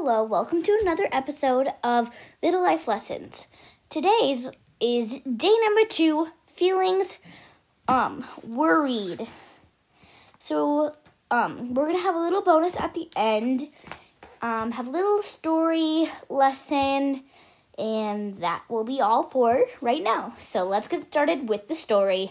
Hello, welcome to another episode of Little Life Lessons. Today's is day number 2, feelings, worried. So, we're going to have a little bonus at the end, have a little story lesson, and that will be all for right now. So let's get started with the story.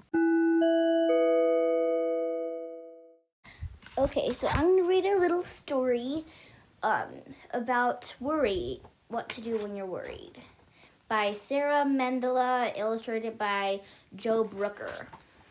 Okay, so I'm going to read a little story about worry, what to do when you're worried, by Sarah Mendela, illustrated by Joe Brooker.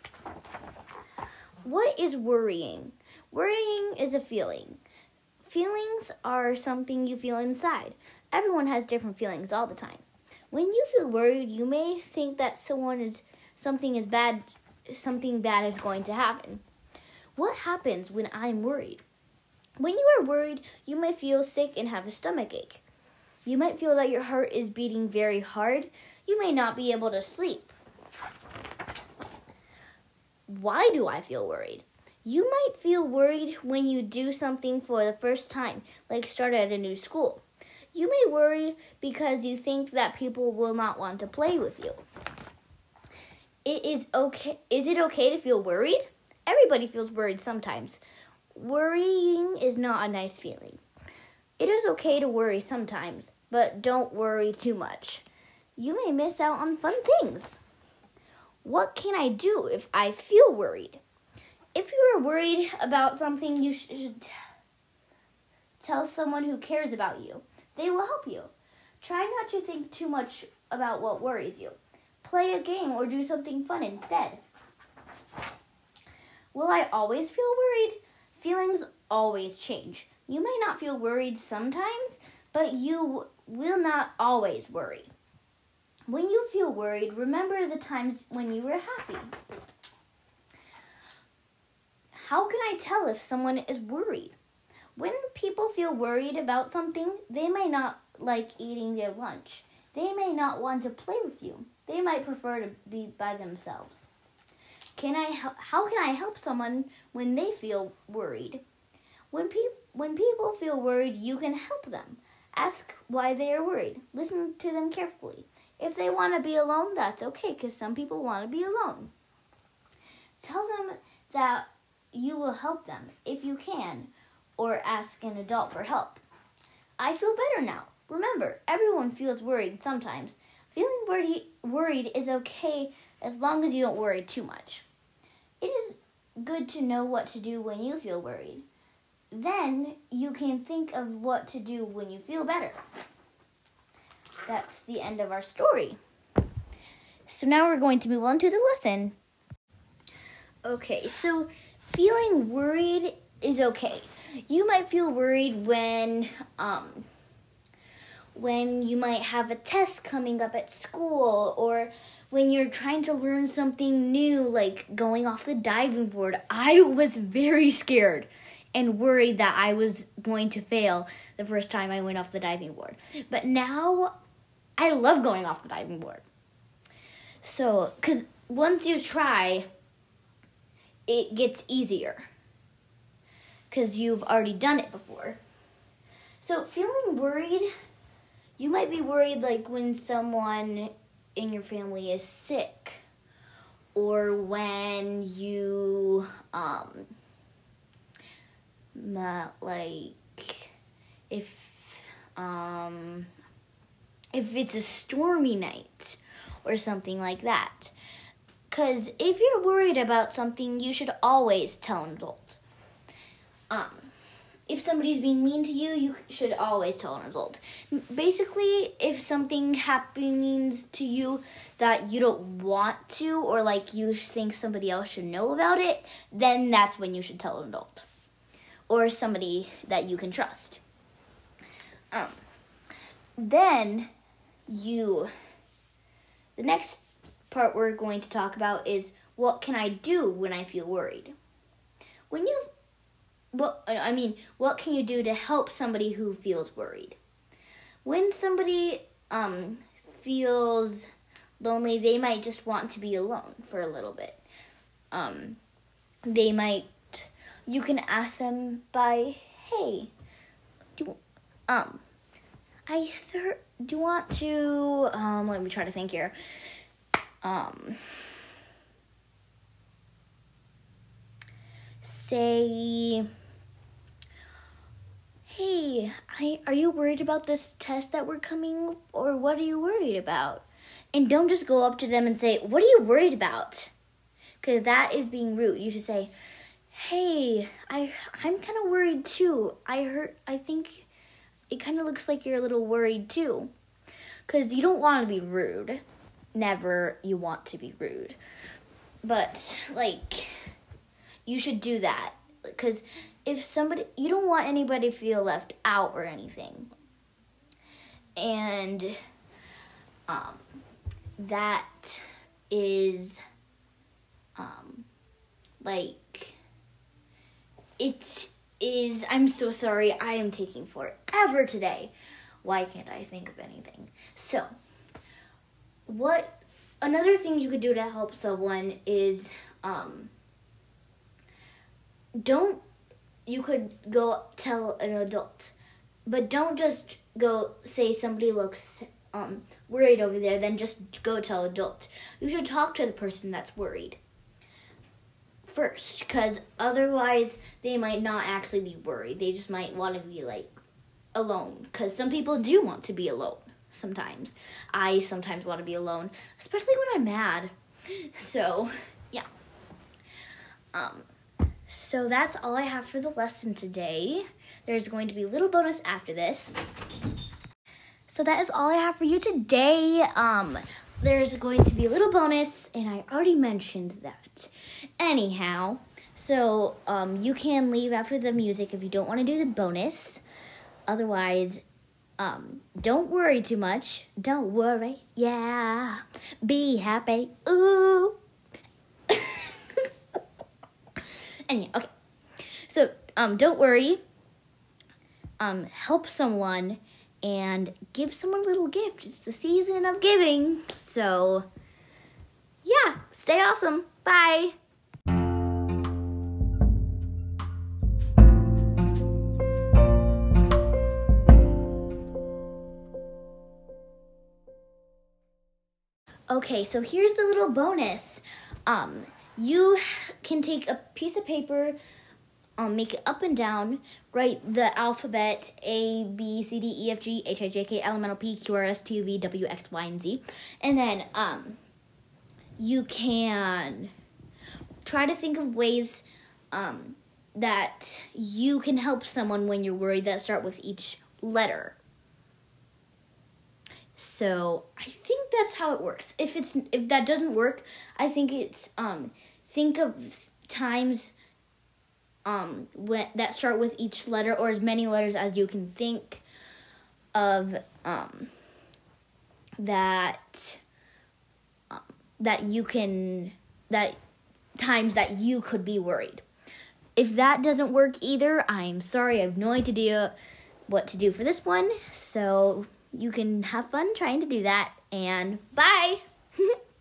What is worrying? Worrying is a feeling. Feelings are something you feel inside. Everyone has different feelings all the time. When you feel worried, you may think that something bad is going to happen. What happens when I'm worried? When you are worried, you may feel sick and have a stomach ache. You might feel that your heart is beating very hard. You may not be able to sleep. Why do I feel worried? You might feel worried when you do something for the first time, like start at a new school. You may worry because you think that people will not want to play with you. Is it okay to feel worried? Everybody feels worried sometimes. Worrying is not a nice feeling. It is okay to worry sometimes, but don't worry too much. You may miss out on fun things. What can I do if I feel worried? If you are worried about something, you should tell someone who cares about you. They will help you. Try not to think too much about what worries you. Play a game or do something fun instead. Will I always feel worried? Feelings always change. You may not feel worried sometimes, but you will not always worry. When you feel worried, remember the times when you were happy. How can I tell if someone is worried? When people feel worried about something, they may not like eating their lunch. They may not want to play with you. They might prefer to be by themselves. How can I help someone when they feel worried? When people feel worried, you can help them. Ask why they are worried. Listen to them carefully. If they want to be alone, that's okay, because some people want to be alone. Tell them that you will help them if you can, or ask an adult for help. I feel better now. Remember, everyone feels worried sometimes. Feeling worried is okay as long as you don't worry too much. It is good to know what to do when you feel worried. Then you can think of what to do when you feel better. That's the end of our story. So now we're going to move on to the lesson. Okay, so feeling worried is okay. You might feel worried when you might have a test coming up at school, or when you're trying to learn something new, like going off the diving board. I was very scared and worried that I was going to fail the first time I went off the diving board. But now, I love going off the diving board. So, because once you try, it gets easier, because you've already done it before. So, feeling worried, you might be worried like when someone in your family is sick, or when you if it's a stormy night or something like that. Because if you're worried about something, you should always tell an adult. If somebody's being mean to you, you should always tell an adult. Basically, if something happens to you that you don't want to, or like you think somebody else should know about it, then that's when you should tell an adult, or somebody that you can trust. Then the next part we're going to talk about is, what can I do when I feel worried? What can you do to help somebody who feels worried? When somebody feels lonely, they might just want to be alone for a little bit. You can ask them by, hey, do want to, let me try to think here. Say, hey, are you worried about this test that we're coming, or what are you worried about? And don't just go up to them and say, what are you worried about? Because that is being rude. You should say, hey, I'm kind of worried too. I think it kind of looks like you're a little worried too. Because you don't want to be rude. Never you want to be rude. But, like, you should do that. Because you don't want anybody to feel left out or anything. And, that is, it is, I'm so sorry, I am taking forever today. Why can't I think of anything? So, another thing you could do to help someone is, you could go tell an adult, but don't just go say somebody looks worried over there, then just go tell adult. You should talk to the person that's worried first, because otherwise they might not actually be worried. They just might want to be alone, because some people do want to be alone sometimes. I sometimes want to be alone, especially when I'm mad. So, yeah. So that's all I have for the lesson today. There's going to be a little bonus after this. So that is all I have for you today. There's going to be a little bonus, and I already mentioned that. Anyhow, so you can leave after the music if you don't want to do the bonus. Otherwise, don't worry too much. Don't worry, yeah. Be happy, ooh. Anyway, okay. So, don't worry. Help someone and give someone a little gift. It's the season of giving. So, yeah, stay awesome. Bye. Okay, so here's the little bonus. You can take a piece of paper, make it up and down, write the alphabet A, B, C, D, E, F, G, H, I, J, K, L, M, N, O, P, Q, R, S, T, U, V, W, X, Y, and Z. And then you can try to think of ways that you can help someone when you're worried that start with each letter. So I think that's how it works. If that doesn't work, I think it's think of times that start with each letter, or as many letters as you can think of times that you could be worried. If that doesn't work either, I'm sorry. I have no idea what to do for this one. So you can have fun trying to do that, and bye!